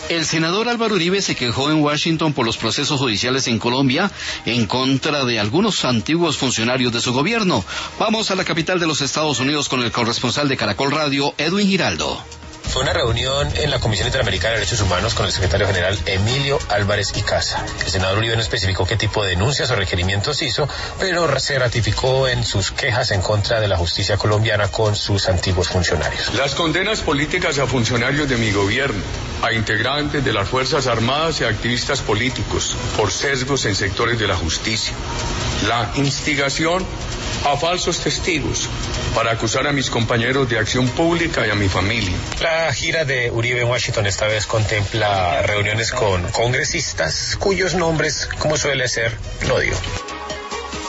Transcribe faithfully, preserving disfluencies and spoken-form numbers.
El senador Álvaro Uribe se quejó en Washington por los procesos judiciales en Colombia en contra de algunos antiguos funcionarios de su gobierno. Vamos a la capital de los Estados Unidos con el corresponsal de Caracol Radio, Edwin Giraldo. Fue una reunión en la Comisión Interamericana de Derechos Humanos con el secretario general Emilio Álvarez y Casa. El senador Uribe no especificó qué tipo de denuncias o requerimientos hizo, pero se ratificó en sus quejas en contra de la justicia colombiana con sus antiguos funcionarios. Las condenas políticas a funcionarios de mi gobierno, a integrantes de las Fuerzas Armadas y a activistas políticos por sesgos en sectores de la justicia. La instigación a falsos testigos para acusar a mis compañeros de acción pública y a mi familia. La gira de Uribe en Washington esta vez contempla reuniones con congresistas cuyos nombres, como suele ser, no dio.